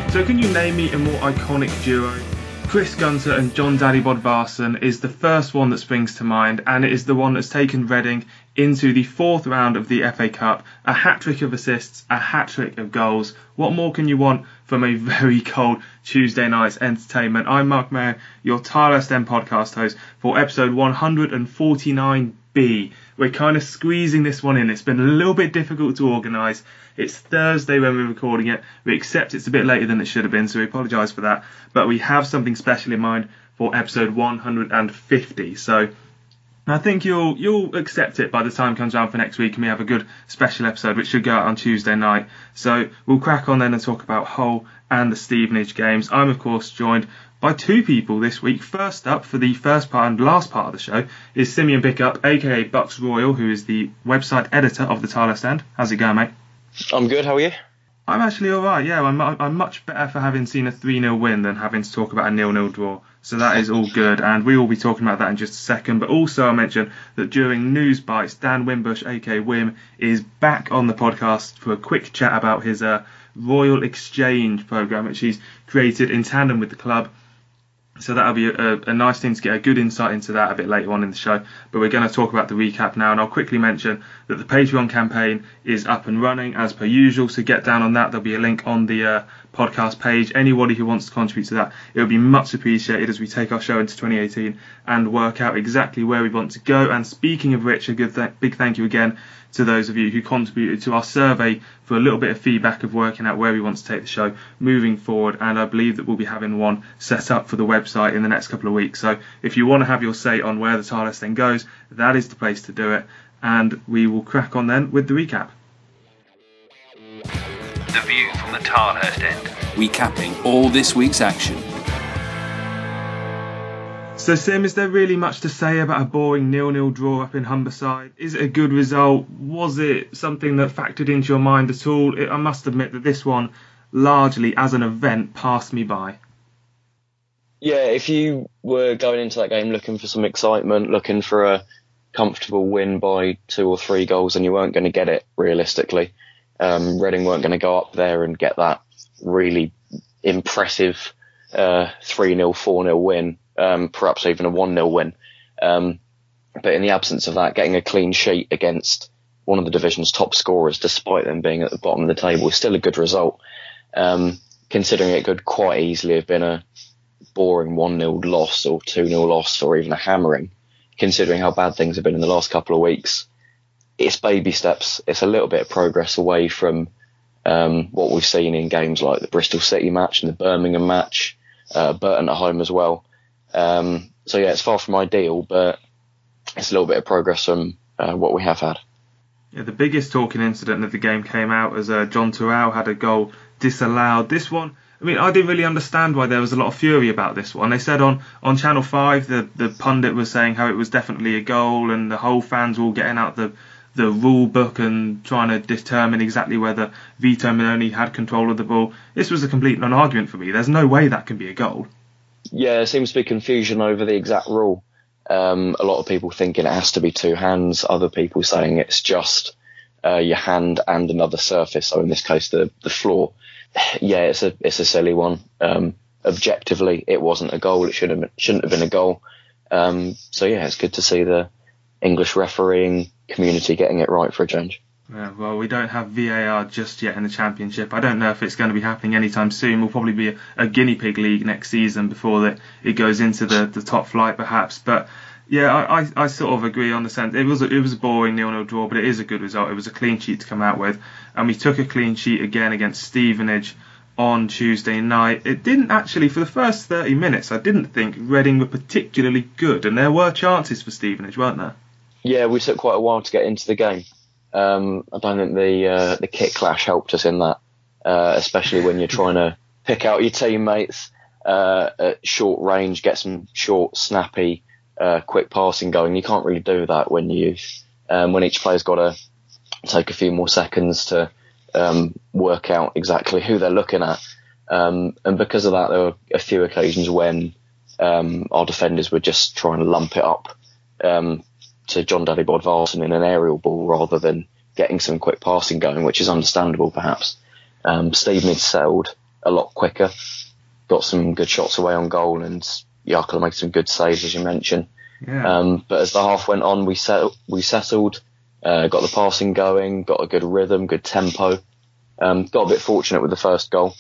So can you name me a more iconic duo? Chris Gunter and John Daddy Bodvarsson is the first one that springs to mind, and it is the one that's taken Reading into the fourth round of the FA Cup. A hat-trick of assists, a hat-trick of goals. What more can you want from a very cold Tuesday night's entertainment? I'm Mark Mayer, your Tireless End podcast host for episode 149B. We're kind of squeezing this one in. It's been a little bit difficult to organise. It's Thursday when we're recording it. We accept it's a bit later than it should have been, so we apologise for that. But we have something special in mind for episode 150. So I think you'll accept it by the time it comes around for next week, and we have a good special episode which should go out on Tuesday night. So we'll crack on then and talk about Hull and the Stevenage games. I'm of course joined by two people this week. First up for the first part and last part of the show is Simeon Pickup, aka Bucks Royal, who is the website editor of the Tireless End. How's it going, mate? I'm good, how are you? I'm actually alright, yeah. I'm much better for having seen a 3-0 win than having to talk about a 0-0 draw. So that is all good, and we will be talking about that in just a second. But also I'll mention that during News Bites, Dan Wimbush, aka Wim, is back on the podcast for a quick chat about his Royal Exchange programme, which he's created in tandem with the club. So that'll be a nice thing to get a good insight into that a bit later on in the show. But we're going to talk about the recap now, and I'll quickly mention that the Patreon campaign is up and running as per usual. So get down on that. There'll be a link on the podcast page. Anybody who wants to contribute to that, it would be much appreciated as we take our show into 2018 and work out exactly where we want to go. And speaking of which, a big thank you again to those of you who contributed to our survey for a little bit of feedback of working out where we want to take the show moving forward, and I believe that we'll be having one set up for the website in the next couple of weeks. So if you want to have your say on where the Tireless End goes, that is the place to do it, and we will crack on then with the recap. The view from the Tireless End, recapping all this week's action. So Sim, is there really much to say about a boring 0-0 draw up in Humberside? Is it a good result? Was it something that factored into your mind at all? I must admit that this one, largely as an event, passed me by. Yeah, if you were going into that game looking for some excitement, looking for a comfortable win by 2 or 3 goals, and you weren't going to get it realistically. Reading weren't going to go up there and get that really impressive 3-0, 4-0 win. Perhaps even a 1-0 win. But in the absence of that, getting a clean sheet against one of the division's top scorers, despite them being at the bottom of the table, is still a good result. Considering it could quite easily have been a boring 1-0 loss or 2-0 loss or even a hammering, considering how bad things have been in the last couple of weeks. It's baby steps. It's a little bit of progress away from what we've seen in games like the Bristol City match and the Birmingham match, Burton at home as well. So yeah, it's far from ideal, but it's a little bit of progress from what we have had. Yeah, the biggest talking incident of the game came out as John Terrell had a goal disallowed. This one, I mean, I didn't really understand why there was a lot of fury about this one. They said on Channel 5, the pundit was saying how it was definitely a goal, and the whole fans were all getting out the rule book and trying to determine exactly whether Vito Minoni had control of the ball. This was a complete non-argument for me. There's no way that can be a goal. Yeah, there seems to be confusion over the exact rule. A lot of people thinking it has to be 2 hands, other people saying it's just your hand and another surface, so in this case the floor. Yeah, it's a silly one. Objectively, it wasn't a goal. It shouldn't have been a goal. So yeah, it's good to see the English refereeing community getting it right for a change. Yeah, well, we don't have VAR just yet in the Championship. I don't know if it's going to be happening anytime soon. We'll probably be a guinea pig league next season before it goes into the top flight, perhaps. But yeah, I sort of agree on the sense. It was a boring 0-0 draw, but it is a good result. It was a clean sheet to come out with, and we took a clean sheet again against Stevenage on Tuesday night. It didn't actually, for the first 30 minutes, I didn't think Reading were particularly good, and there were chances for Stevenage, weren't there? Yeah, we took quite a while to get into the game. I don't think the kit clash helped us in that, especially when you're trying to pick out your teammates at short range, get some short, snappy, quick passing going. You can't really do that when each player's got to take a few more seconds to work out exactly who they're looking at. And because of that, there were a few occasions when our defenders were just trying to lump it up to John Daddy Bodvarsson in an aerial ball rather than getting some quick passing going, which is understandable perhaps. Stevenage settled a lot quicker. Got some good shots away on goal, and Jakala made some good saves, as you mentioned. Yeah. But as the half went on, we settled, got the passing going, got a good rhythm, good tempo. Got a bit fortunate with the first goal.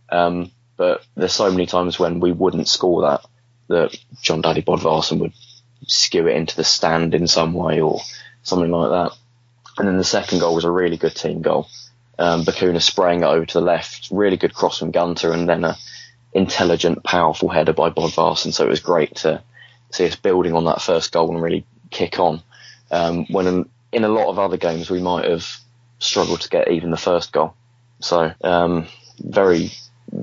But there's so many times when we wouldn't score that Jon Dadi Bodvarsson would skew it into the stand in some way or something like that. And then the second goal was a really good team goal. Bacuna spraying it over to the left, really good cross from Gunter, and then a intelligent, powerful header by Bodvarsson. So it was great to see us building on that first goal and really kick on. When in a lot of other games we might have struggled to get even the first goal. So very,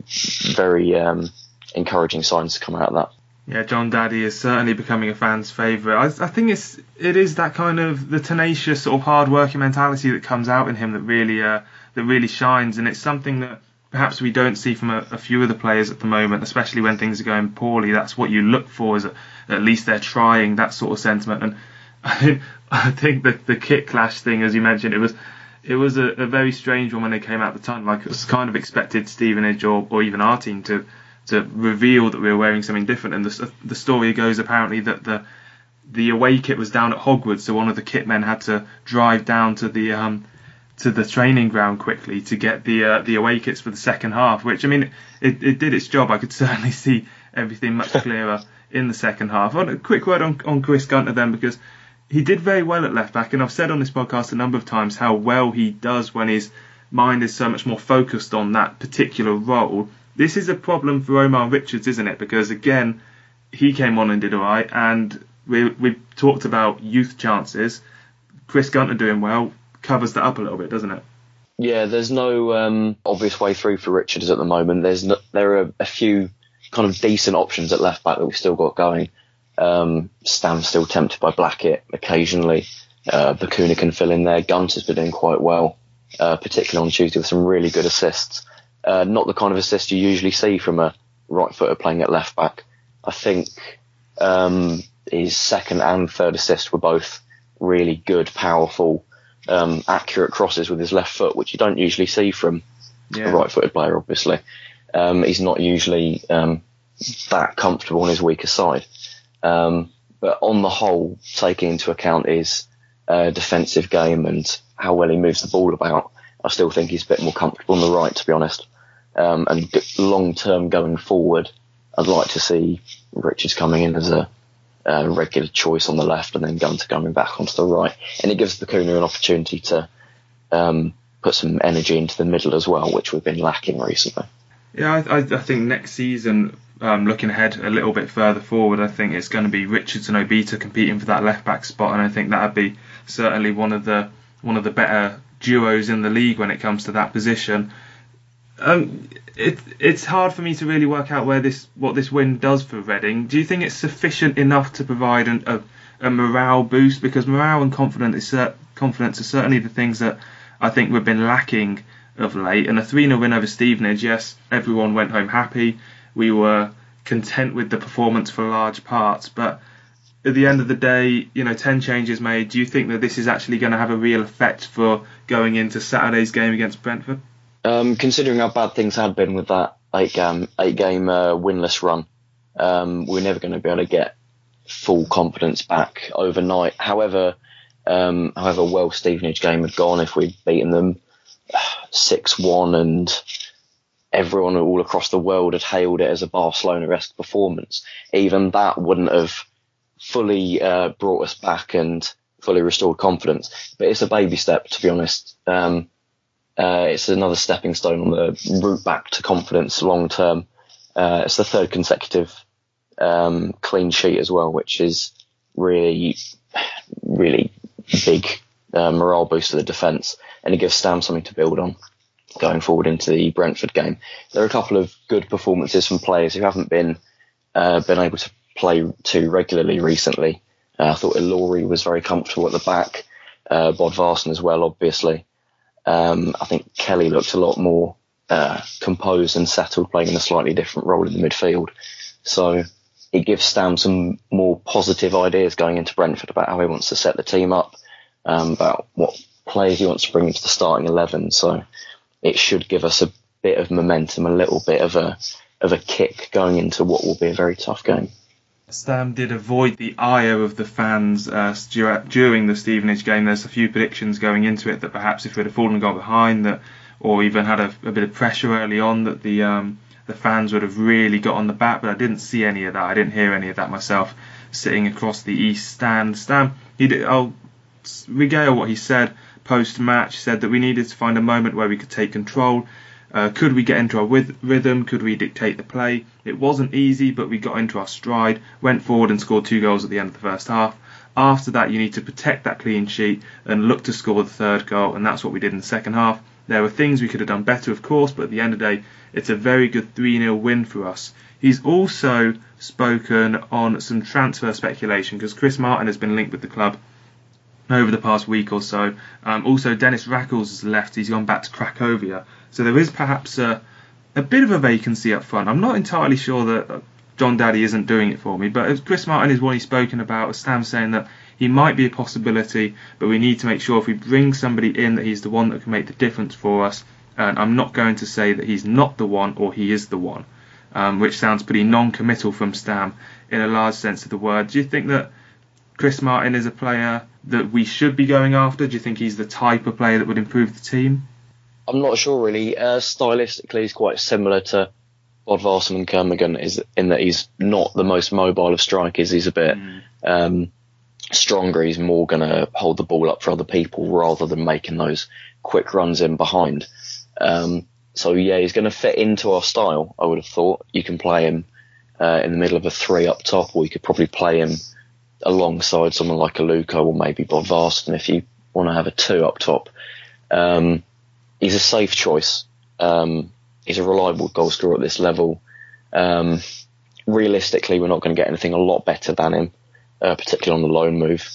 very encouraging signs to come out of that. Yeah, Jon Dadi is certainly becoming a fan's favourite. I think it is that kind of the tenacious sort of hard-working mentality that comes out in him that really shines, and it's something that perhaps we don't see from a few of the players at the moment, especially when things are going poorly. That's what you look for, is at least they're trying, that sort of sentiment. And I think that the kit clash thing, as you mentioned, it was a very strange one when they came out at the time. Like, it was kind of expected Stevenage or even our team to reveal that we were wearing something different. And the story goes apparently that the away kit was down at Hogwarts, so one of the kit men had to drive down to the training ground quickly to get the away kits for the second half. Which, I mean, it did its job. I could certainly see everything much clearer in the second half. A quick word on Chris Gunter then, because he did very well at left back, and I've said on this podcast a number of times how well he does when his mind is so much more focused on that particular role. This is a problem for Omar Richards, isn't it? Because, again, he came on and did all right, and we've talked about youth chances. Chris Gunter doing well covers that up a little bit, doesn't it? Yeah, there's no obvious way through for Richards at the moment. There are a few kind of decent options at left back that we've still got going. Stam's still tempted by Blackett occasionally. Bacuna can fill in there. Gunter's been doing quite well, particularly on Tuesday with some really good assists. Not the kind of assist you usually see from a right footer playing at left back. I think his second and third assists were both really good, powerful, accurate crosses with his left foot, which you don't usually see from a right footed player, obviously. He's not usually that comfortable on his weaker side. But on the whole, taking into account his defensive game and how well he moves the ball about, I still think he's a bit more comfortable on the right, to be honest. And long term going forward, I'd like to see Richards coming in as a regular choice on the left, and then Gunter coming back onto the right. And it gives Bacuna an opportunity to put some energy into the middle as well, which we've been lacking recently. Yeah, I think next season, looking ahead a little bit further forward, I think it's going to be Richards and Obita competing for that left back spot, and I think that would be certainly one of the better duos in the league when it comes to that position. It's hard for me to really work out what this win does for Reading. Do you think it's sufficient enough to provide a morale boost? Because morale and confidence are certainly the things that I think we've been lacking of late. And a 3-0 win over Stevenage, yes, everyone went home happy. We were content with the performance for large parts, but at the end of the day, 10 changes made. Do you think that this is actually going to have a real effect for going into Saturday's game against Brentford? Considering how bad things had been with that eight-game winless run, we're never going to be able to get full confidence back overnight. However well Stevenage game had gone, if we'd beaten them 6-1 and everyone all across the world had hailed it as a Barcelona-esque performance, even that wouldn't have fully brought us back and fully restored confidence. But it's a baby step, to be honest. It's another stepping stone on the route back to confidence long term. It's the third consecutive clean sheet as well, which is really, really big morale boost to the defence, and it gives Stam something to build on going forward into the Brentford game. There are a couple of good performances from players who haven't been able to play too regularly recently. I thought Ilori was very comfortable at the back, Bodvarsson as well, obviously. I think Kelly looked a lot more composed and settled, playing in a slightly different role in the midfield. So it gives Stam some more positive ideas going into Brentford about how he wants to set the team up, about what players he wants to bring into the starting 11. So it should give us bit of momentum, a little bit of a kick going into what will be a very tough game. Stam did avoid the ire of the fans during the Stevenage game. There's a few predictions going into it that perhaps if we'd have fallen and got behind, that, or even had a bit of pressure early on, that the fans would have really got on the back. But I didn't see any of that. I didn't hear any of that myself, sitting across the east stand. Stam, I'll regale what he said post-match. Said that we needed to find a moment where we could take control. Could we get into our rhythm? Could we dictate the play? It wasn't easy, but we got into our stride, went forward and scored 2 goals at the end of the first half. After that, you need to protect that clean sheet and look to score the third goal, and that's what we did in the second half. There were things we could have done better, of course, but at the end of the day, it's a very good 3-0 win for us. He's also spoken on some transfer speculation, because Chris Martin has been linked with the club over the past week or so. Also, Dennis Rackles has left. He's gone back to Cracovia. So there is perhaps a bit of a vacancy up front. I'm not entirely sure that John Daddy isn't doing it for me, but Chris Martin is one he's spoken about. Stam saying that he might be a possibility, but we need to make sure if we bring somebody in that he's the one that can make the difference for us. And I'm not going to say that he's not the one or he is the one, which sounds pretty non-committal from Stam in a large sense of the word. Do you think that Chris Martin is a player that we should be going after? Do you think he's the type of player that would improve the team? I'm not sure really. Stylistically, he's quite similar to Bodvarsson and Kermorgant in that he's not the most mobile of strikers. He's a bit stronger. He's more going to hold the ball up for other people rather than making those quick runs in behind. So yeah, he's going to fit into our style, I would have thought. You can play him in the middle of a 3 up top, or you could probably play him alongside someone like a Luca or maybe Bodvarsson if you want to have a 2 up top. He's a safe choice. He's a reliable goal scorer at this level. Realistically, we're not going to get anything a lot better than him, particularly on the loan move.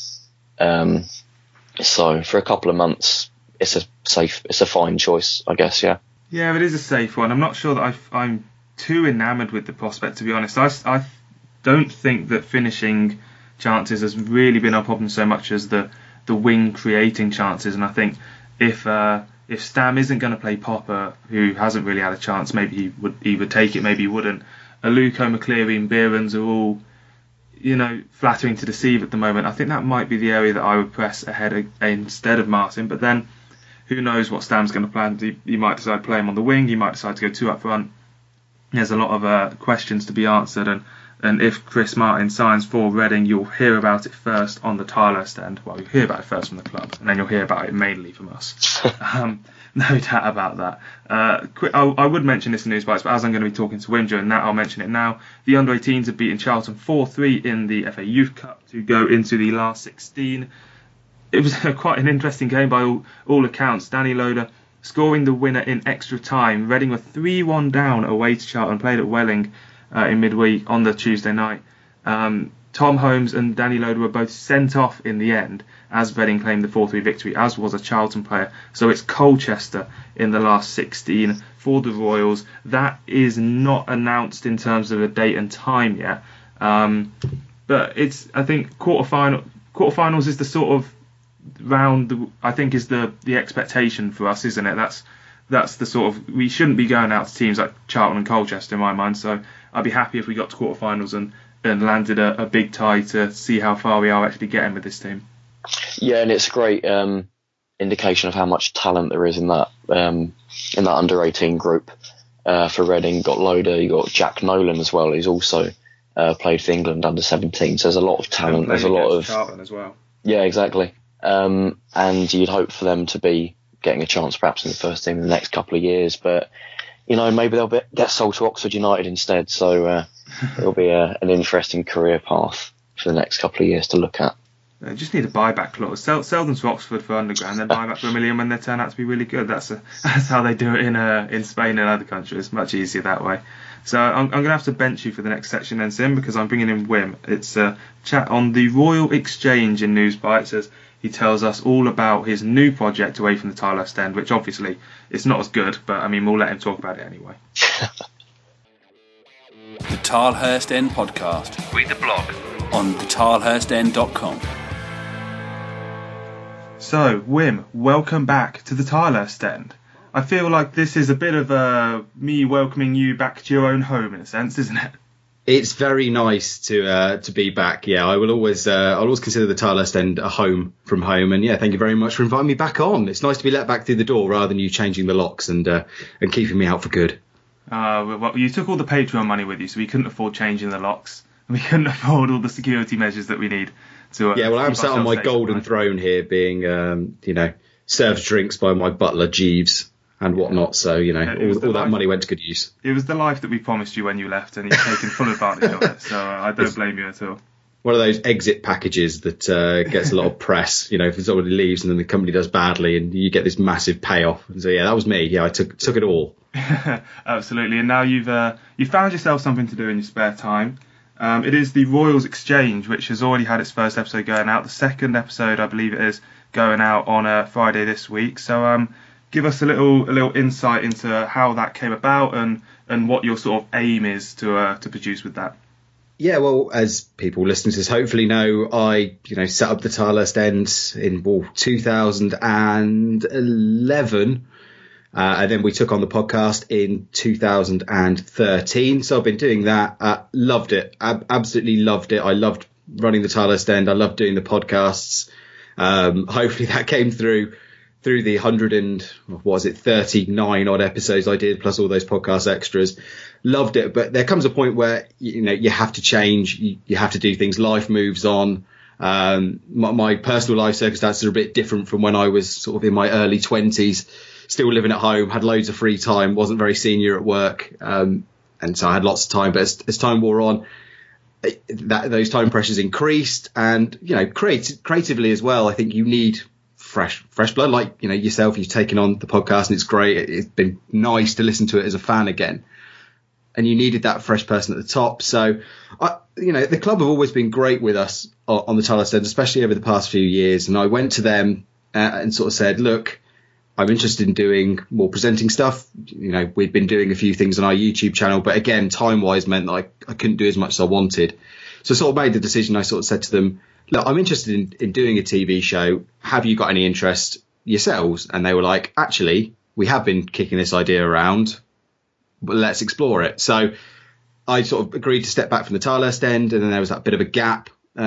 So for a couple of months, it's a fine choice, I guess. Yeah. Yeah, it is a safe one. I'm not sure that I'm too enamoured with the prospect, to be honest. I don't think that finishing chances has really been our problem so much as the wing creating chances, and I think if Stam isn't going to play Popper, who hasn't really had a chance, maybe he would take it, maybe he wouldn't. Aluko, McCleary and Behrens are all, flattering to deceive at the moment. I think that might be the area that I would press ahead instead of Martin, but then who knows what Stam's going to plan. He might decide to play him on the wing, he might decide to go 2 up front. There's a lot of questions to be answered, and if Chris Martin signs for Reading, you'll hear about it first on the Tilehurst end. Well, you'll hear about it first from the club, and then you'll hear about it mainly from us. No doubt about that. I would mention this in News Bites, but as I'm going to be talking to Wim during that, I'll mention it now. The under-18s have beaten Charlton 4-3 in the FA Youth Cup to go into the last 16. It was quite an interesting game by all accounts. Danny Loader scoring the winner in extra time. Reading were 3-1 down away to Charlton, played at Welling in midweek on the Tuesday night. Tom Holmes and Danny Loader were both sent off in the end as Reading claimed the 4-3 victory, as was a Charlton player. So it's Colchester in the last 16 for the Royals. That is not announced in terms of a date and time yet. But I think quarterfinals is the sort of round I think is the expectation for us, isn't it? That's the sort of, we shouldn't be going out to teams like Charlton and Colchester in my mind. So I'd be happy if we got to quarterfinals and landed a big tie to see how far we are actually getting with this team. Yeah, and it's a great indication of how much talent there is in that under 18 group for Reading. Got Loader, you got Jack Nolan as well. He's also played for England under 17. So there's a lot of talent. There's a lot of Charlton as well. Yeah, exactly. And you'd hope for them to be getting a chance perhaps in the first team in the next couple of years, but maybe they'll get sold to Oxford United instead. So it'll be an interesting career path for the next couple of years to look at. They just need a buyback clause. Sell them to Oxford for underground, then buy back for $1 million when they turn out to be really good. That's how they do it in Spain and other countries. Much easier that way. So I'm going to have to bench you for the next section then, Sim, because I'm bringing in Wim. It's a chat on the Royal Exchange in News Bites as he tells us all about his new project away from the Tilehurst end, which obviously it's not as good, but we'll let him talk about it anyway. The Tilehurst End Podcast. Read the blog on thetilehurstend.com. So, Wim, welcome back to the Tilehurst End. I feel like this is a bit of me welcoming you back to your own home in a sense, isn't it? It's very nice to be back. Yeah, I'll always consider the Tilehurst End a home from home. And yeah, thank you very much for inviting me back on. It's nice to be let back through the door rather than you changing the locks and keeping me out for good. Well, you took all the Patreon money with you, so we couldn't afford changing the locks. We couldn't afford all the security measures that we need to. Yeah, well, I'm sat on my golden throne here, being served drinks by my butler Jeeves and whatnot. So all that money went to good use. It was the life that we promised you when you left, and you've taken full advantage of it. So I don't blame you at all. One of those exit packages that gets a lot of press. If somebody leaves and then the company does badly, and you get this massive payoff. And so yeah, that was me. Yeah, I took it all. Absolutely. And now you've found yourself something to do in your spare time. It is the Royals Exchange, which has already had its first episode going out. The second episode, I believe it is, going out on Friday this week. So give us a little insight into how that came about and what your sort of aim is to produce with that. Yeah, well, as people listening to this hopefully know, I set up the Tilehurst End in 2011. And then we took on the podcast in 2013. So I've been doing that. Loved it. Absolutely loved it. I loved running the Tilehurst End. I loved doing the podcasts. Hopefully that came through the 39 odd episodes I did, plus all those podcast extras. Loved it. But there comes a point where, you have to change. You have to do things. Life moves on. My personal life circumstances are a bit different from when I was sort of in my early 20s. Still living at home, had loads of free time, wasn't very senior at work, and so I had lots of time. But as time wore on, those time pressures increased, and creatively as well. I think you need fresh blood, like yourself. You've taken on the podcast, and it's great. It's been nice to listen to it as a fan again, and you needed that fresh person at the top. So, the club have always been great with us on the Tilehurst End, especially over the past few years. And I went to them and sort of said, look, I'm interested in doing more presenting stuff. We'd been doing a few things on our YouTube channel, but again, time-wise meant that I couldn't do as much as I wanted. So I sort of made the decision. I sort of said to them, look, I'm interested in doing a TV show. Have you got any interest yourselves? And they were like, actually, we have been kicking this idea around, but let's explore it. So I sort of agreed to step back from the Tilehurst End, and then there was that bit of a gap.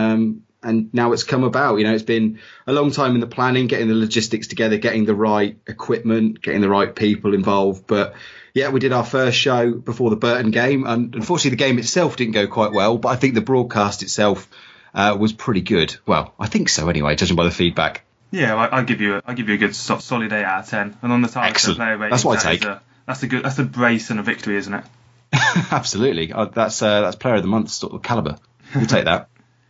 And now it's come about. It's been a long time in the planning, getting the logistics together, getting the right equipment, getting the right people involved. But yeah, we did our first show before the Burton game. And unfortunately, the game itself didn't go quite well. But I think the broadcast itself was pretty good. Well, I think so anyway, judging by the feedback. Yeah, I'll give you a good solid 8 out of 10. And on the Tilehurst player rating, that's what I take. That's a brace and a victory, isn't it? Absolutely. That's player of the month sort of caliber. We'll take that.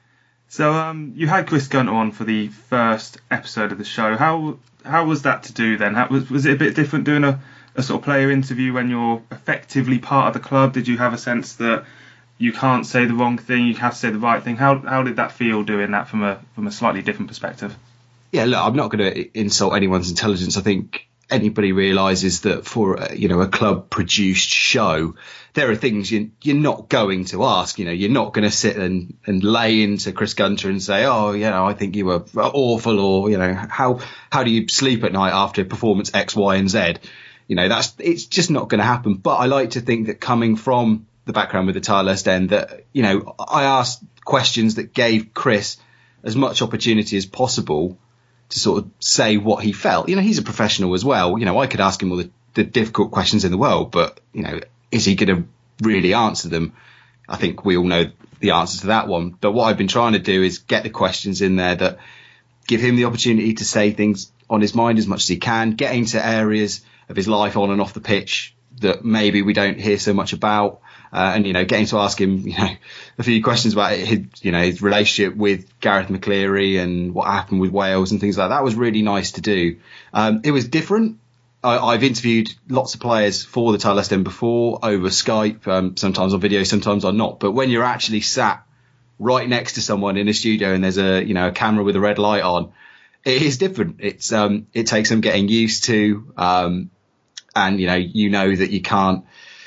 So you had Chris Gunter on for the first episode of the show. How was that to do then? Was it a bit different doing a sort of player interview when you're effectively part of the club? Did you have a sense that you can't say the wrong thing, you have to say the right thing? How did that feel doing that from a slightly different perspective? Yeah, look, I'm not going to insult anyone's intelligence. I think anybody realises that for a club produced show, there are things you're not going to ask. You're not going to sit and lay into Chris Gunter and say, I think you were awful, or how do you sleep at night after performance X, Y, and Z? It's just not going to happen. But I like to think that coming from the background with the Tilehurst End, that I asked questions that gave Chris as much opportunity as possible to sort of say what he felt. He's a professional as well. I could ask him all the difficult questions in the world, but, is he going to really answer them? I think we all know the answer to that one. But what I've been trying to do is get the questions in there that give him the opportunity to say things on his mind as much as he can, get into areas of his life on and off the pitch that maybe we don't hear so much about. And getting to ask him, a few questions about his relationship with Gareth McCleary and what happened with Wales and things like that was really nice to do. It was different. I've interviewed lots of players for the Tilehurst End before over Skype, sometimes on video, sometimes on not. But when you're actually sat right next to someone in a studio and there's a camera with a red light on, it is different. It takes some getting used to, and that you can't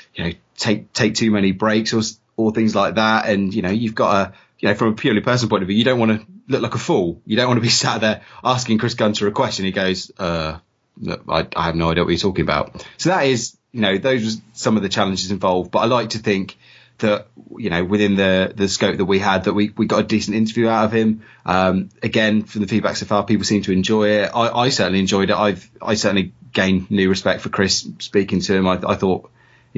take too many breaks or things like that. And you've got from a purely personal point of view, you don't want to look like a fool. You don't want to be sat there asking Chris Gunter a question. He goes, I have no idea what you're talking about. So that is, those are some of the challenges involved. But I like to think that, within the scope that we had, that we got a decent interview out of him. Again, from the feedback so far, people seem to enjoy it. I certainly enjoyed it. I certainly gained new respect for Chris speaking to him. I thought,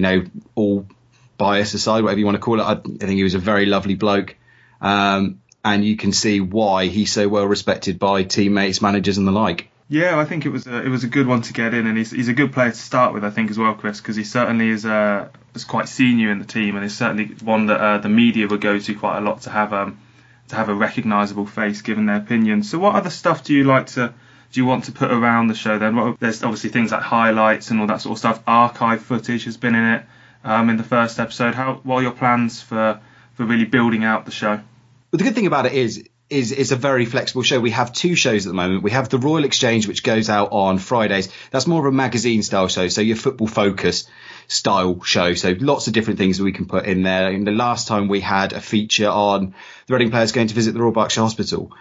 all bias aside, whatever you want to call it, I think he was a very lovely bloke. And you can see why he's so well respected by teammates, managers and the like. Yeah, I think it was a good one to get in, and he's a good player to start with, I think, as well, Chris, because he certainly is quite senior in the team, and is certainly one that the media would go to quite a lot to have a recognisable face, given their opinion. So, what other stuff do you want to put around the show then? There's obviously things like highlights and all that sort of stuff. Archive footage has been in it in the first episode. What are your plans for really building out the show? Well, the good thing about it is it's a very flexible show. We have 2 shows at the moment. We have the Royal Exchange, which goes out on Fridays. That's more of a magazine style show, so your football focus style show. So lots of different things that we can put in there. And the last time we had a feature on the Reading players going to visit the Royal Berkshire Hospital.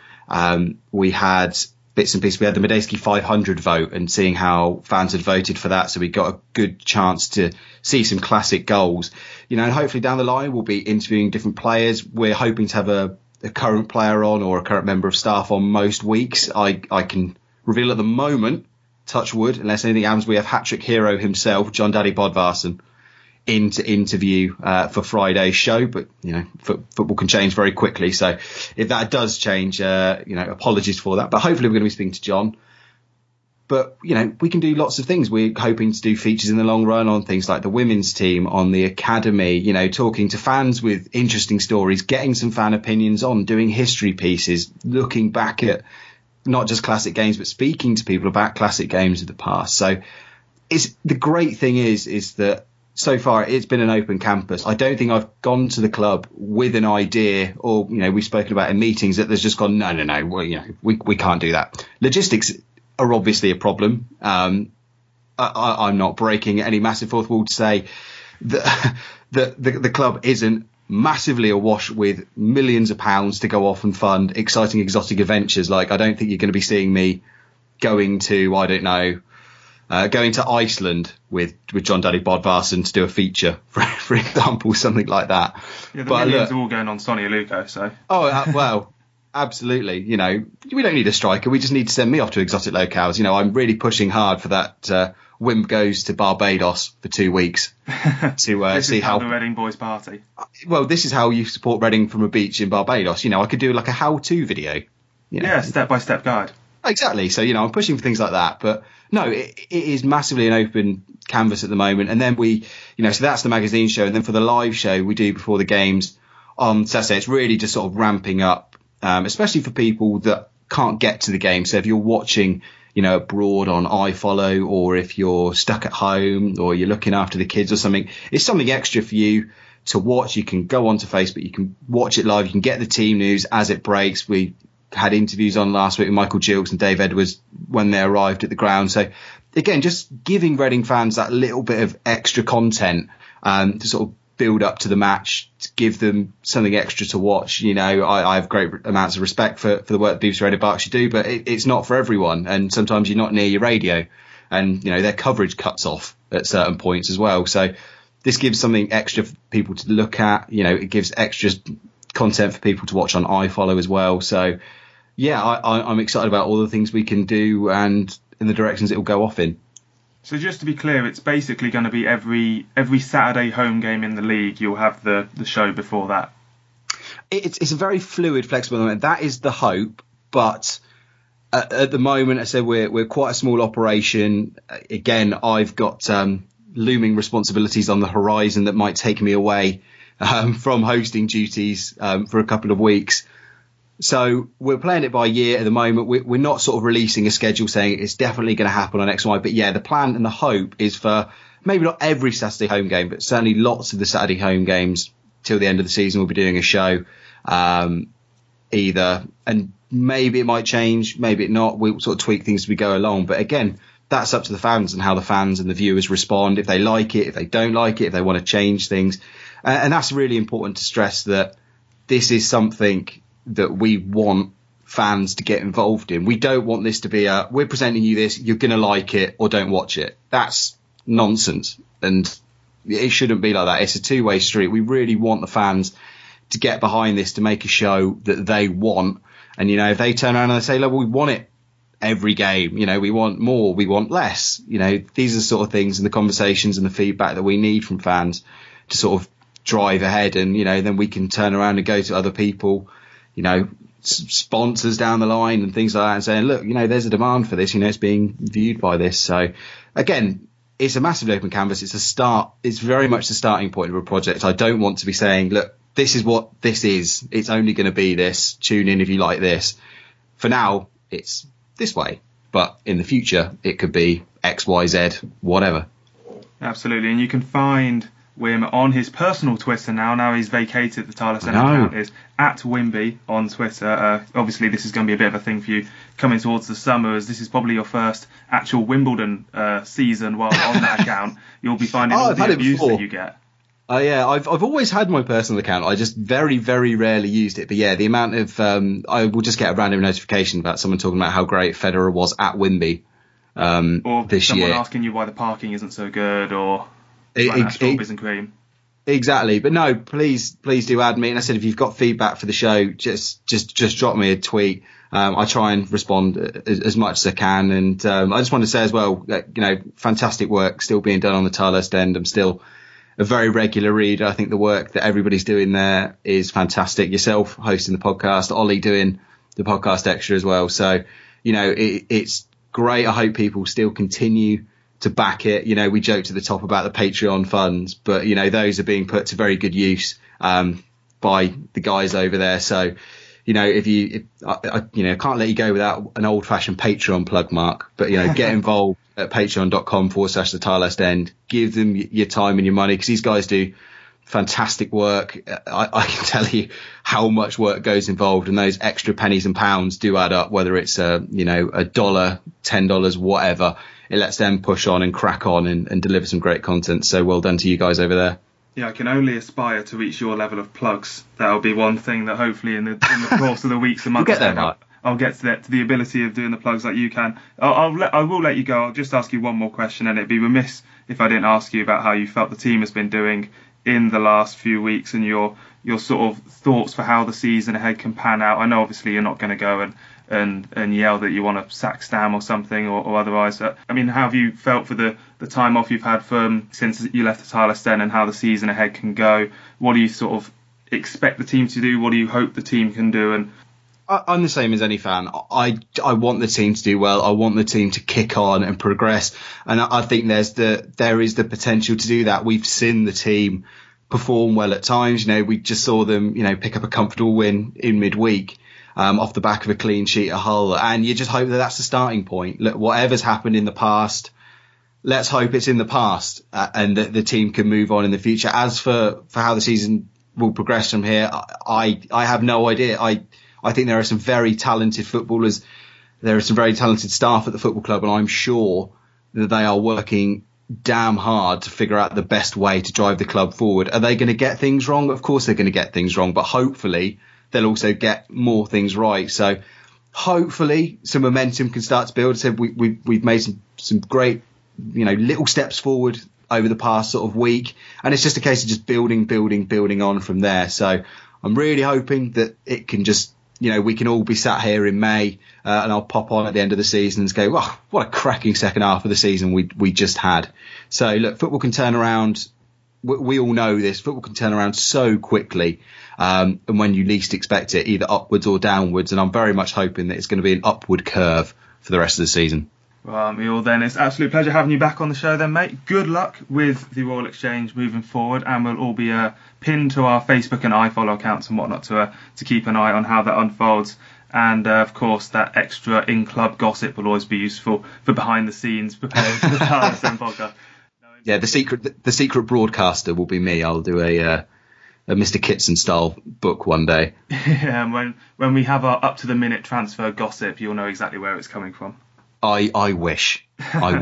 We had bits and pieces. We had the Medeski 500 vote and seeing how fans had voted for that. So we got a good chance to see some classic goals. And hopefully down the line we'll be interviewing different players. We're hoping to have a current player on or a current member of staff on most weeks. I can reveal at the moment, touch wood, unless anything happens, we have hat-trick hero himself, John Daddy Bodvarsson, in to interview for Friday's show. But, football can change very quickly. So if that does change, apologies for that. But hopefully we're going to be speaking to John. But, we can do lots of things. We're hoping to do features in the long run on things like the women's team, on the academy, talking to fans with interesting stories, getting some fan opinions on, doing history pieces, looking back at not just classic games, but speaking to people about classic games of the past. So the great thing is that so far it's been an open campus. I don't think I've gone to the club with an idea or, we've spoken about in meetings that there's just gone, no, well, we can't do that. Logistics are obviously a problem. I'm not breaking any massive fourth wall to say that the club isn't massively awash with millions of pounds to go off and fund exciting exotic adventures. I don't think you're going to be seeing me going to Iceland with John Daddy Bodvarsson to do a feature, for example, something like that. Yeah, the millions are all going on Sonny Aluko, so. Oh, well. Absolutely. We don't need a striker. We just need to send me off to exotic locales. I'm really pushing hard for that Wimp goes to Barbados for 2 weeks to see how the Reading boys party. Well, this is how you support Reading from a beach in Barbados. I could do like a how-to video. Yeah, step-by-step guide. Exactly. So, I'm pushing for things like that. But no, it is massively an open canvas at the moment. And then we, so that's the magazine show. And then for the live show we do before the games on Saturday, it's really just sort of ramping up. Especially for people that can't get to the game. So if you're watching, abroad on iFollow, or if you're stuck at home or you're looking after the kids or something, it's something extra for you to watch. You can go onto Facebook, you can watch it live, you can get the team news as it breaks. We had interviews on last week with Michael Gilks and Dave Edwards when they arrived at the ground. So again, just giving Reading fans that little bit of extra content to sort of build up to the match, to give them something extra to watch. I have great amounts of respect for the work that BBC Radio Berkshire do, but it's not for everyone. And sometimes you're not near your radio and, their coverage cuts off at certain points as well. So this gives something extra for people to look at. It gives extra content for people to watch on iFollow as well. So yeah, I'm excited about all the things we can do and in the directions it will go off in. So just to be clear, it's basically going to be every Saturday home game in the league, you'll have the show before that. It's a very fluid, flexible element. That is the hope, but at the moment, I said we're quite a small operation. Again, I've got looming responsibilities on the horizon that might take me away from hosting duties for a couple of weeks. So we're playing it by year at the moment. We're not sort of releasing a schedule saying it's definitely going to happen on X and Y. But yeah, the plan and the hope is for maybe not every Saturday home game, but certainly lots of the Saturday home games till the end of the season. We'll be doing a show either. And maybe it might change, maybe it not. We'll sort of tweak things as we go along. But again, that's up to the fans and how the fans and the viewers respond. If they like it, if they don't like it, if they want to change things. And that's really important to stress that this is something that we want fans to get involved in. We don't want this to be we're presenting you this, you're going to like it or don't watch it. That's nonsense. And it shouldn't be like that. It's a two-way street. We really want the fans to get behind this, to make a show that they want. And, you know, if they turn around and they say, look, we want it every game, you know, we want more, we want less. You know, these are the sort of things and the conversations and the feedback that we need from fans to sort of drive ahead. And, you know, then we can turn around and go to other people, you know, sponsors down the line and things like that, and saying, look, you know, there's a demand for this, you know, it's being viewed by this. So again, it's a massive open canvas. It's a start. It's very much the starting point of a project. I don't want to be saying, look, this is what this is. It's only going to be this. Tune in if you like this. For now, it's this way. But in the future, it could be X, Y, Z, whatever. Absolutely. And you can find Wim on his personal Twitter now. Now he's vacated the Tyler Centre account. Is at Wimby on Twitter. Obviously, this is going to be a bit of a thing for you coming towards the summer, as this is probably your first actual Wimbledon season while on that account. You'll be finding all the abuse that you get. Yeah, I've always had my personal account. I just very, very rarely used it. But yeah, the amount of I will just get a random notification about someone talking about how great Federer was at Wimby or this year. Someone asking you why the parking isn't so good, or strawberries and cream. Exactly. But no, please do add me. And I said, if you've got feedback for the show, just drop me a tweet. I try and respond as much as I can. And I just want to say as well, that, you know, fantastic work still being done on the Tilehurst end. I'm still a very regular reader. I think the work that everybody's doing there is fantastic. Yourself hosting the podcast, Ollie doing the podcast extra as well. So, you know, it's great. I hope people still continue to back it. You know, we joked at the top about the Patreon funds, but, you know, those are being put to very good use by the guys over there. So, you know, I can't let you go without an old fashioned Patreon plug, Mark, but, you know, get involved at patreon.com/the Tilehurst end. Give them your time and your money, because these guys do fantastic work. I can tell you how much work goes involved, and those extra pennies and pounds do add up, whether it's $1, $10, whatever. It lets them push on and crack on and deliver some great content. So well done to you guys over there. Yeah, I can only aspire to reach your level of plugs. That'll be one thing that hopefully in the course of the weeks and months get there, Mark. I'll get to the ability of doing the plugs like you can. I will let you go. I'll just ask you one more question, and it'd be remiss if I didn't ask you about how you felt the team has been doing in the last few weeks, and your sort of thoughts for how the season ahead can pan out. I know obviously you're not going to go and yell that you want to sack Stam or something or otherwise. I mean, how have you felt for the time off you've had since you left the Tilehurst end, and how the season ahead can go? What do you sort of expect the team to do? What do you hope the team can do? And I'm the same as any fan. I want the team to do well. I want the team to kick on and progress. And I think there is the potential to do that. We've seen the team perform well at times. You know, we just saw them, you know, pick up a comfortable win in midweek off the back of a clean sheet at Hull. And you just hope that that's the starting point. Look, whatever's happened in the past, let's hope it's in the past and that the team can move on in the future. As for how the season will progress from here, I have no idea. I think there are some very talented footballers. There are some very talented staff at the football club, and I'm sure that they are working damn hard to figure out the best way to drive the club forward. Are they going to get things wrong? Of course they're going to get things wrong, but hopefully they'll also get more things right. So hopefully some momentum can start to build. So we've made some great, you know, little steps forward over the past sort of week, and it's just a case of just building on from there. So I'm really hoping that it can just, you know, we can all be sat here in May and I'll pop on at the end of the season and go, oh, what a cracking second half of the season we just had. So look, football can turn around. We all know this. Football can turn around so quickly, and when you least expect it, either upwards or downwards. And I'm very much hoping that it's going to be an upward curve for the rest of the season. Well, Mule, then it's an absolute pleasure having you back on the show then, mate. Good luck with the Royal Exchange moving forward, and we'll all be pinned to our Facebook and iFollow accounts and whatnot to keep an eye on how that unfolds. And, of course, that extra in-club gossip will always be useful for behind the scenes preparing for the Tilehurst podcast. Yeah, the secret broadcaster will be me. I'll do a Mr. Kitson style book one day. Yeah, and when we have our up-to-the-minute transfer gossip, you'll know exactly where it's coming from. I wish I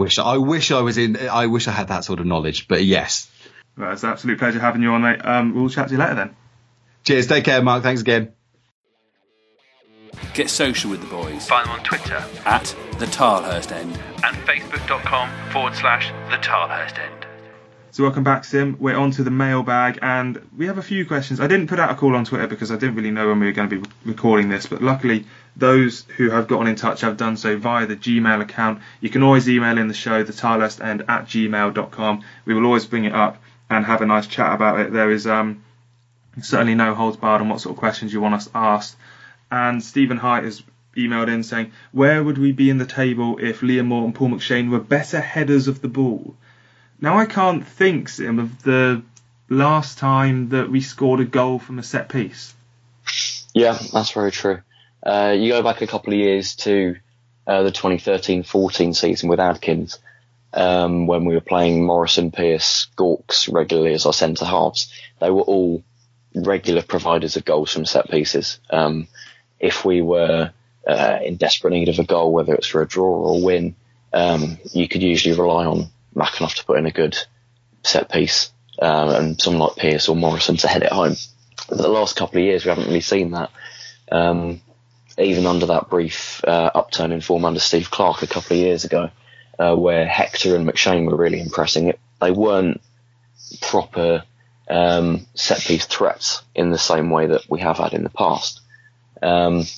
had that sort of knowledge, but yes. Well, it's an absolute pleasure having you on, mate. We'll chat to you later then. Cheers. Take care, Mark. Thanks again. Get social with the boys. Find them on Twitter at The Tilehurst End and facebook.com/The Tilehurst End. So welcome back, Sim. We're on to the mailbag, and we have a few questions. I didn't put out a call on Twitter because I didn't really know when we were going to be recording this, but luckily those who have gotten in touch have done so via the Gmail account. You can always email in the show, thetilehurstend@gmail.com. We will always bring it up and have a nice chat about it. There is certainly no holds barred on what sort of questions you want us asked. And Stephen Height has emailed in saying, where would we be in the table if Liam Moore and Paul McShane were better headers of the ball? Now, I can't think, Sim, of the last time that we scored a goal from a set piece. Yeah, that's very true. You go back a couple of years to the 2013-14 season with Adkins, when we were playing Morrison, Pearce, Gawkes regularly as our centre halves. They were all regular providers of goals from set pieces. If we were in desperate need of a goal, whether it's for a draw or a win, you could usually rely on McAnuff to put in a good set piece, and someone like Pearce or Morrison to head it home. But the last couple of years, we haven't really seen that. Even under that brief upturn in form under Steve Clarke a couple of years ago, where Hector and McShane were really impressing, they weren't proper set piece threats in the same way that we have had in the past. And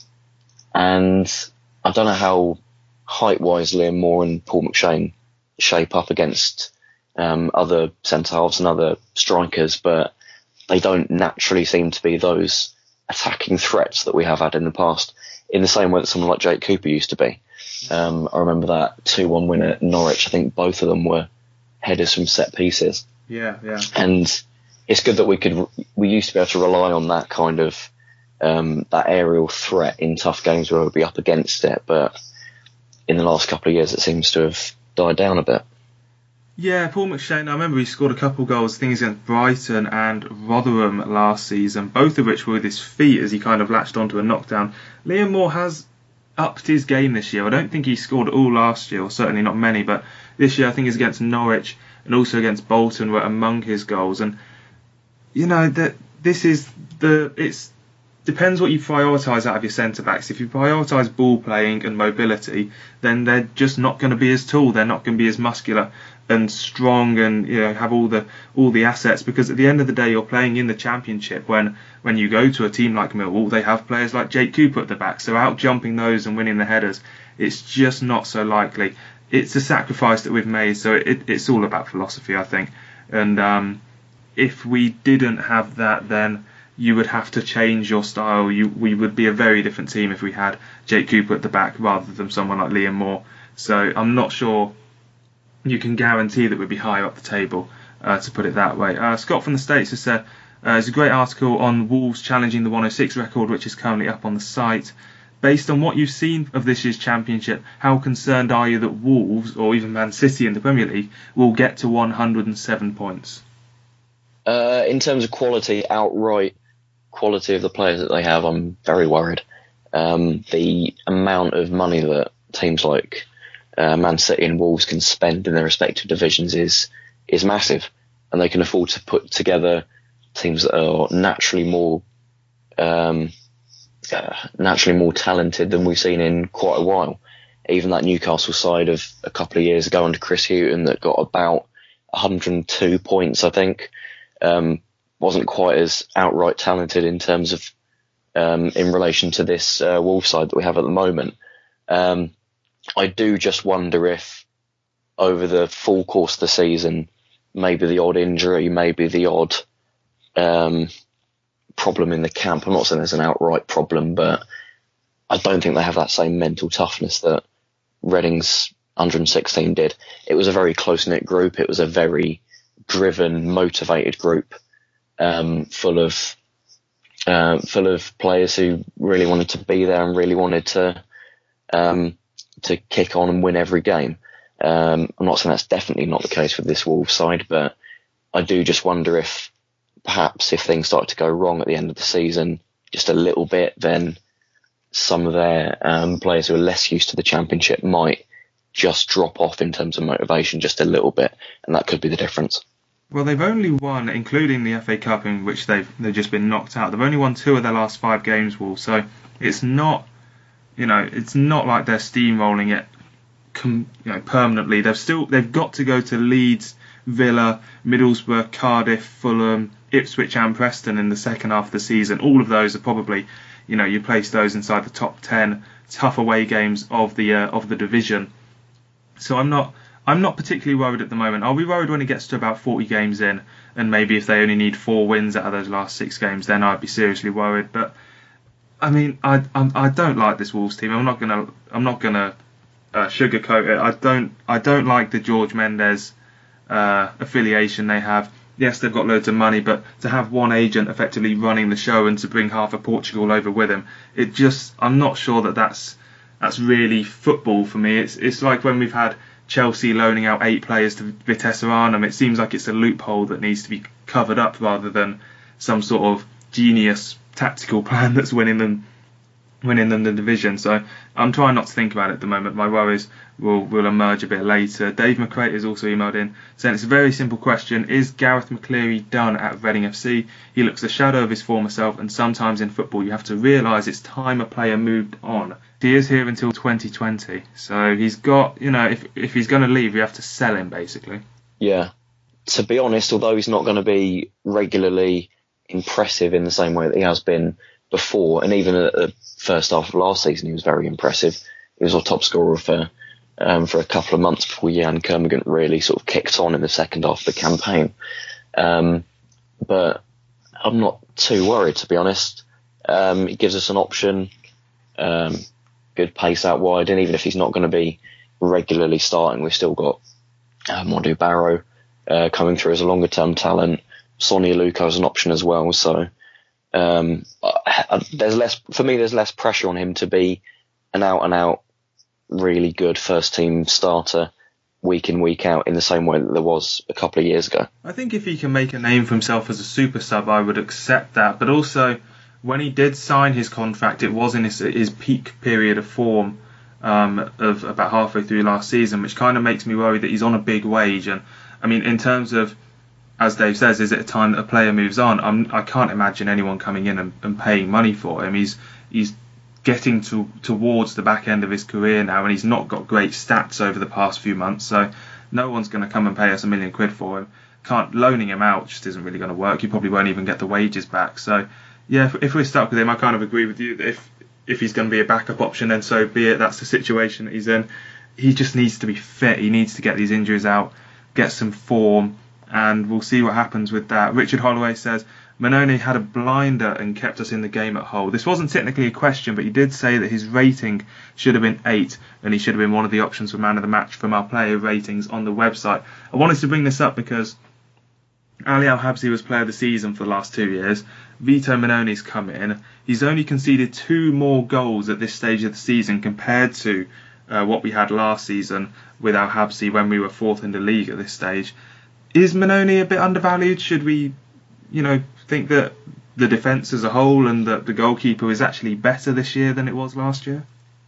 I don't know how height-wise Liam Moore and Paul McShane shape up against other centre-halves and other strikers, but they don't naturally seem to be those attacking threats that we have had in the past, in the same way that someone like Jake Cooper used to be. I remember that 2-1 win at Norwich. I think both of them were headers from set pieces. Yeah. And it's good that we used to be able to rely on that kind of that aerial threat in tough games where we'd be up against it, but in the last couple of years it seems to have died down a bit. Yeah, Paul McShane, I remember he scored a couple of goals, things against Brighton and Rotherham last season, both of which were with his feet as he kind of latched onto a knockdown. Liam Moore has upped his game this year. I don't think he scored all last year, or certainly not many, but this year I think it's against Norwich and also against Bolton were among his goals. And, you know, that this is it's depends what you prioritise out of your centre-backs. If you prioritise ball playing and mobility, then they're just not going to be as tall. They're not going to be as muscular and strong and, you know, have all the assets, because at the end of the day you're playing in the Championship. When you go to a team like Millwall, they have players like Jake Cooper at the back, so out jumping those and winning the headers, it's just not so likely. It's a sacrifice that we've made, so it's all about philosophy, I think. And if we didn't have that, then you would have to change your style. We would be a very different team if we had Jake Cooper at the back rather than someone like Liam Moore. So I'm not sure you can guarantee that we'd be higher up the table, to put it that way. Scott from the States has said, it's a great article on Wolves challenging the 106 record, which is currently up on the site. Based on what you've seen of this year's Championship, how concerned are you that Wolves, or even Man City in the Premier League, will get to 107 points? In terms of quality, outright quality of the players that they have, I'm very worried. The amount of money that teams like Man City and Wolves can spend in their respective divisions is massive, and they can afford to put together teams that are naturally more talented than we've seen in quite a while. Even that Newcastle side of a couple of years ago under Chris Hughton that got about 102 points, I think, wasn't quite as outright talented in terms of in relation to this Wolves side that we have at the moment. I do just wonder if over the full course of the season, maybe the odd injury, maybe the odd problem in the camp. I'm not saying there's an outright problem, but I don't think they have that same mental toughness that Reading's 116 did. It was a very close-knit group. It was a very driven, motivated group, full of players who really wanted to be there and really wanted to kick on and win every game. I'm not saying that's definitely not the case with this Wolves side, but I do just wonder if perhaps if things start to go wrong at the end of the season just a little bit, then some of their players who are less used to the Championship might just drop off in terms of motivation just a little bit, and that could be the difference. Well, they've only won, including the FA Cup in which they've just been knocked out, they've only won 2 of their last 5 games, Wolves, so it's not it's not like they're steamrolling it permanently. They've got to go to Leeds, Villa, Middlesbrough, Cardiff, Fulham, Ipswich and Preston in the second half of the season. All of those are probably, you place those inside the top 10 tough away games of the division. So I'm not particularly worried at the moment. I'll be worried when it gets to about 40 games in, and maybe if they only need 4 wins out of those last 6 games, then I'd be seriously worried. But I mean, I don't like this Wolves team. I'm not gonna sugarcoat it. I don't like the George Mendes affiliation they have. Yes, they've got loads of money, but to have one agent effectively running the show and to bring half of Portugal over with him, I'm not sure that's really football for me. It's like when we've had Chelsea loaning out 8 players to Vitesse Arnhem. It seems like it's a loophole that needs to be covered up rather than some sort of genius tactical plan that's winning them the division. So I'm trying not to think about it at the moment. My worries will emerge a bit later. Dave McCrate has also emailed in saying it's a very simple question. Is Gareth McCleary done at Reading FC? He looks the shadow of his former self, and sometimes in football you have to realise it's time a player moved on. He is here until 2020, so he's got, if he's going to leave, you have to sell him basically. Yeah, to be honest, although he's not going to be regularly impressive in the same way that he has been before, and even at the first half of last season he was very impressive. He was our top scorer for a couple of months before Jan Kermorgant really sort of kicked on in the second half of the campaign. But I'm not too worried, to be honest. It gives us an option, good pace out wide, and even if he's not going to be regularly starting, we've still got Modou Barrow coming through as a longer term talent. Sonia Luko as an option as well. So there's less pressure on him to be an out and out really good first team starter week in, week out in the same way that there was a couple of years ago. I think if he can make a name for himself as a super sub, I would accept that. But also, when he did sign his contract, it was in his peak period of form of about halfway through last season, which kind of makes me worry that he's on a big wage. And I mean, in terms of, as Dave says, is it a time that a player moves on? I can't imagine anyone coming in and paying money for him. He's getting towards the back end of his career now, and he's not got great stats over the past few months, so no one's going to come and pay us £1 million for him. Loaning him out just isn't really going to work. You probably won't even get the wages back. So yeah, if we're stuck with him, I kind of agree with you that if he's going to be a backup option, then so be it. That's the situation that he's in. He just needs to be fit. He needs to get these injuries out, get some form, and we'll see what happens with that. Richard Holloway says, Mannone had a blinder and kept us in the game at Hull. This wasn't technically a question, but he did say that his rating should have been 8, and he should have been one of the options for man of the match from our player ratings on the website. I wanted to bring this up because Ali Al-Habsi was player of the season for the last 2 years. Vito Mannone's come in. He's only conceded 2 more goals at this stage of the season compared to what we had last season with Al-Habsi when we were 4th in the league at this stage. Is Mannone a bit undervalued? Should we, think that the defence as a whole and that the goalkeeper is actually better this year than it was last year?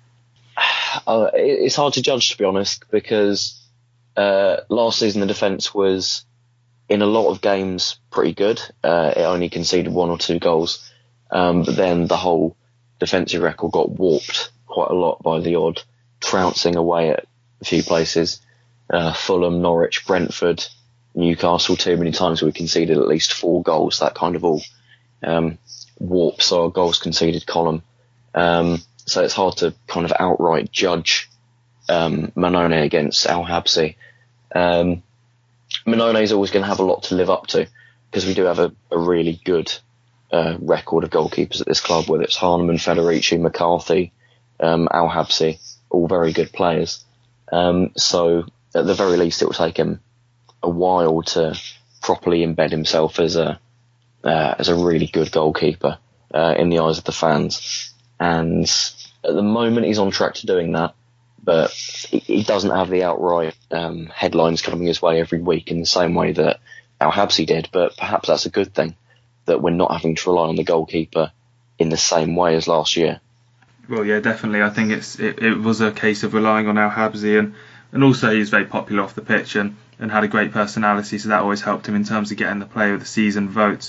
It's hard to judge, to be honest, because last season the defence was, in a lot of games, pretty good. It only conceded 1 or 2 goals. But then the whole defensive record got warped quite a lot by the odd trouncing away at a few places. Fulham, Norwich, Brentford, Newcastle, too many times we conceded at least 4 goals. That kind of all warps our goals conceded column. So it's hard to kind of outright judge Mannone against Al-Habsi. Mannone is always going to have a lot to live up to because we do have a really good record of goalkeepers at this club, whether it's Hahnemann, Federici, McCarthy, Al-Habsi, all very good players. So at the very least it will take him a while to properly embed himself as a really good goalkeeper in the eyes of the fans. And at the moment he's on track to doing that, but he doesn't have the outright headlines coming his way every week in the same way that Al-Habsi did. But perhaps that's a good thing, that we're not having to rely on the goalkeeper in the same way as last year. Well, yeah, definitely. I think it was a case of relying on Al-Habsi, and also he's very popular off the pitch and had a great personality, so that always helped him in terms of getting the player of the season votes.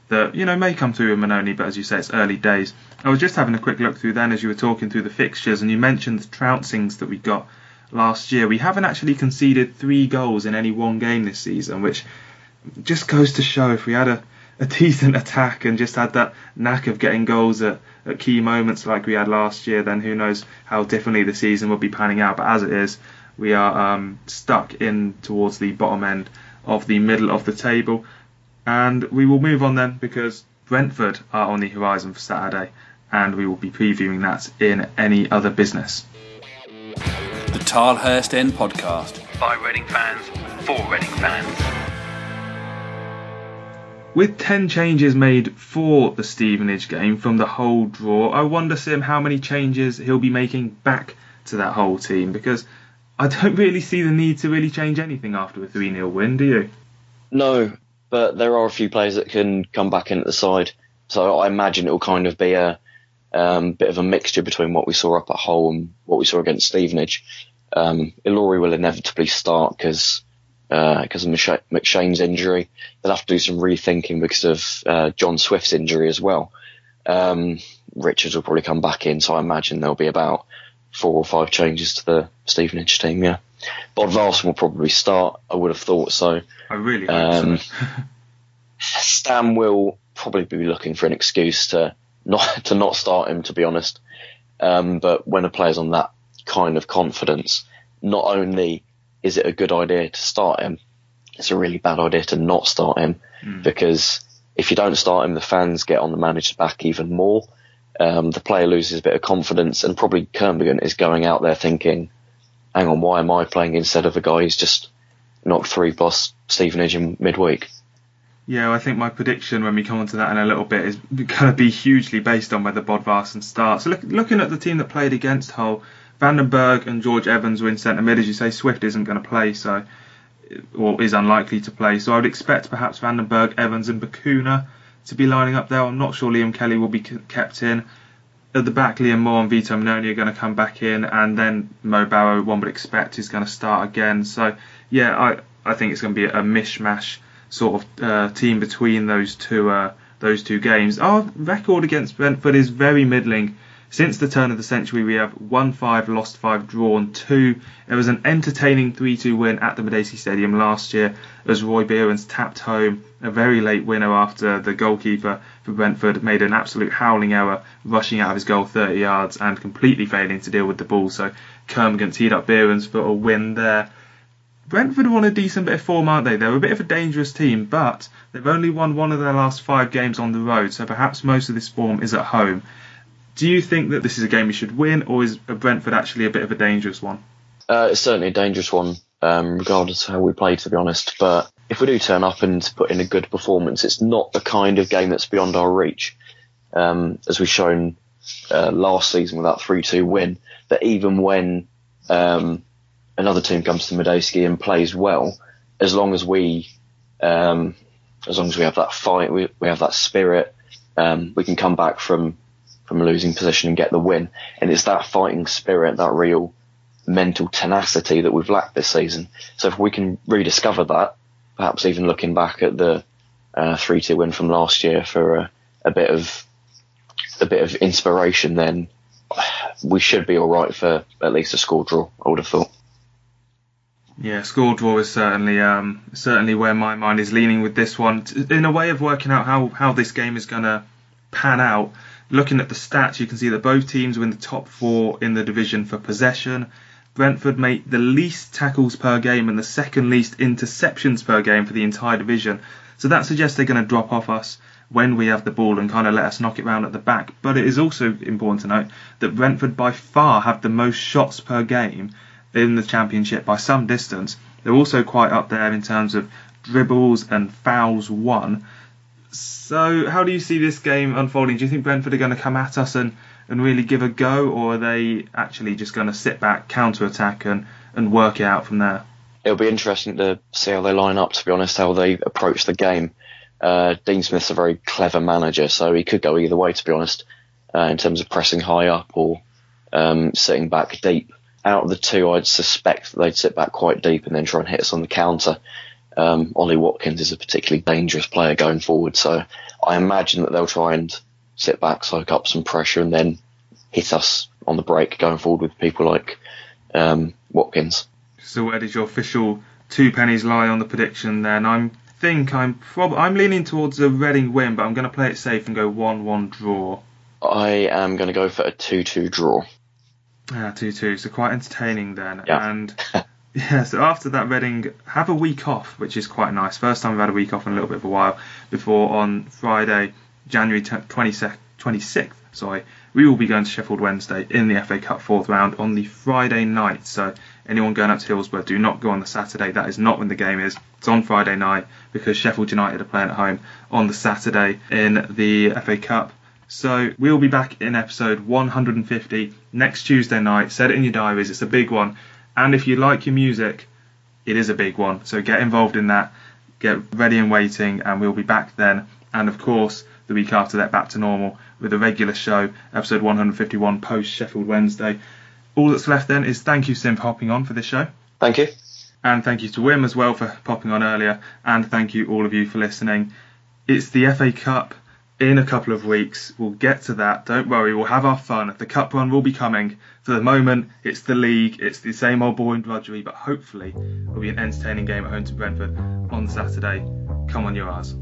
that, may come through with Mannone, but as you say, it's early days. I was just having a quick look through then as you were talking through the fixtures, and you mentioned the trouncings that we got last year. We haven't actually conceded 3 goals in any one game this season, which just goes to show if we had a decent attack and just had that knack of getting goals at key moments like we had last year, then who knows how differently the season will be panning out. But as it is, we are stuck in towards the bottom end of the middle of the table. And we will move on then, because Brentford are on the horizon for Saturday, and we will be previewing that in Any Other Business. The Tilehurst End Podcast. By Reading fans, for Reading fans. With 10 changes made for the Stevenage game from the whole draw, I wonder, Sim, how many changes he'll be making back to that whole team, because I don't really see the need to really change anything after a 3-0 win, do you? No, but there are a few players that can come back into the side. So I imagine it will kind of be a bit of a mixture between what we saw up at Hull and what we saw against Stevenage. Ilori will inevitably start because of McShane's injury. They'll have to do some rethinking because of John Swift's injury as well. Richards will probably come back in, so I imagine there'll be about 4 or 5 changes to the Stevenage team, yeah. Bodvarsson will probably start, I would have thought so. I really hope so. Stam will probably be looking for an excuse to not start him, to be honest. But when a player's on that kind of confidence, not only is it a good idea to start him, it's a really bad idea to not start him, because if you don't start him, the fans get on the manager's back even more. The player loses a bit of confidence, and probably Kermorgant is going out there thinking, hang on, why am I playing instead of a guy who's just knocked 3 plus Stevenage in midweek? Yeah, I think my prediction when we come on to that in a little bit is going to be hugely based on whether Bodvarsson starts. So looking at the team that played against Hull, Vandenberg and George Evans were in centre mid. As you say, Swift isn't going to play, or is unlikely to play. So I would expect perhaps Vandenberg, Evans and Bacuna to be lining up there. I'm not sure Liam Kelly will be kept in. At the back, Liam Moore and Vito Mannone are going to come back in, and then Mo Barrow, one would expect, is going to start again. So yeah, I think it's going to be a mishmash sort of team between those two games. Our record against Brentford is very middling. Since the turn of the century, we have won 5, lost 5, drawn 2. It was an entertaining 3-2 win at the Madejski Stadium last year as Roy Behrens tapped home a very late winner after the goalkeeper for Brentford made an absolute howling error, rushing out of his goal 30 yards and completely failing to deal with the ball. So Kermorgant teed up Behrens for a win there. Brentford are on a decent bit of form, aren't they? They're a bit of a dangerous team, but they've only won 1 of their last 5 games on the road, so perhaps most of this form is at home. Do you think that this is a game we should win, or is Brentford actually a bit of a dangerous one? It's certainly a dangerous one, regardless of how we play, to be honest. But if we do turn up and put in a good performance, it's not the kind of game that's beyond our reach. As we've shown last season with that 3-2 win, that even when another team comes to Madejski and plays well, as long as we have that fight, we have that spirit, we can come back from a losing position and get the win. And it's that fighting spirit, that real mental tenacity that we've lacked this season. So if we can rediscover that, perhaps even looking back at the 3-2 win from last year for a bit of inspiration, then we should be all right for at least a score draw, I would have thought. Yeah, score draw is certainly where my mind is leaning with this one. In a way of working out how this game is going to pan out, looking at the stats, you can see that both teams were in the top 4 in the division for possession. Brentford made the least tackles per game and the second least interceptions per game for the entire division. So that suggests they're going to drop off us when we have the ball and kind of let us knock it round at the back. But it is also important to note that Brentford by far have the most shots per game in the Championship by some distance. They're also quite up there in terms of dribbles and fouls won. So how do you see this game unfolding? Do you think Brentford are going to come at us and really give a go, or are they actually just going to sit back, counter-attack and work it out from there? It'll be interesting to see how they line up, to be honest, how they approach the game. Dean Smith's a very clever manager, so he could go either way, to be honest, in terms of pressing high up or sitting back deep. Out of the two, I'd suspect that they'd sit back quite deep and then try and hit us on the counter. Ollie Watkins is a particularly dangerous player going forward, so I imagine that they'll try and sit back, soak up some pressure, and then hit us on the break going forward with people like Watkins. So where does your official 2 pennies lie on the prediction then? I'm leaning towards a Reading win, but I'm going to play it safe and go 1-1 draw. I am going to go for a 2-2 draw. 2-2, so quite entertaining then. Yeah. And yeah, so after that, Reading have a week off, which is quite nice. First time we've had a week off in a little bit of a while. Before on Friday, January 26th, we will be going to Sheffield Wednesday in the FA Cup 4th round on the Friday night. So anyone going up to Hillsborough, do not go on the Saturday. That is not when the game is. It's on Friday night because Sheffield United are playing at home on the Saturday in the FA Cup. So we'll be back in episode 150 next Tuesday night. Set it in your diaries. It's a big one. And if you like your music, it is a big one. So get involved in that. Get ready and waiting. And we'll be back then. And of course, the week after that, back to normal with a regular show, episode 151 post Sheffield Wednesday. All that's left then is thank you, Sim, for hopping on for this show. Thank you. And thank you to Wim as well for popping on earlier. And thank you all of you for listening. It's the FA Cup in a couple of weeks. We'll get to that. Don't worry, we'll have our fun. The cup run will be coming. For the moment, it's the league. It's the same old boring drudgery, but hopefully it'll be an entertaining game at home to Brentford on Saturday. Come on, your R's.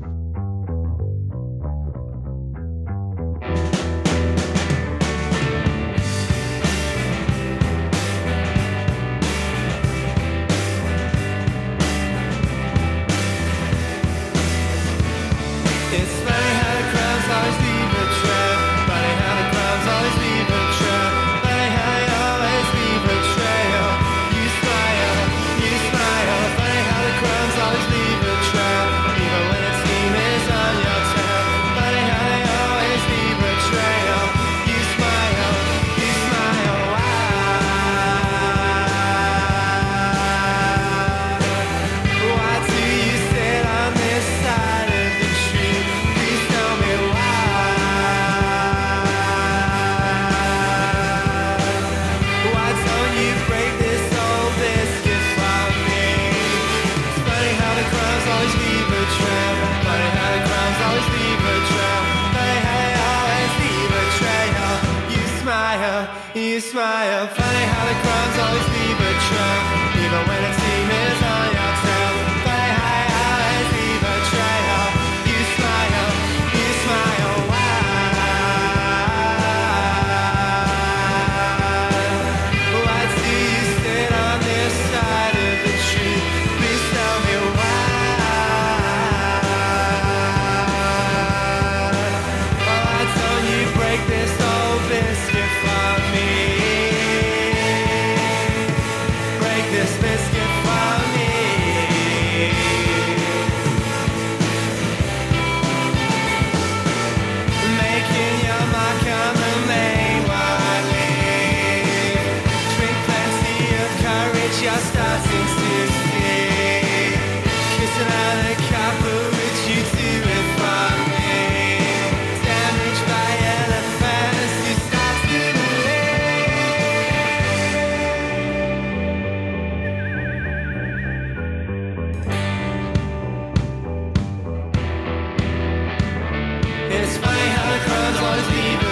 You smile, funny how the crimes always leave a trail, even when a team is on your tail. Funny how you always leave a trail. You smile, why do you sit on this side of the tree? Please tell me why don't you break this old biscuit for me? Just starting to see, kissing out a couple, would you do it for me? Damaged by elephants, you start to believe. It's funny how the crowds always leave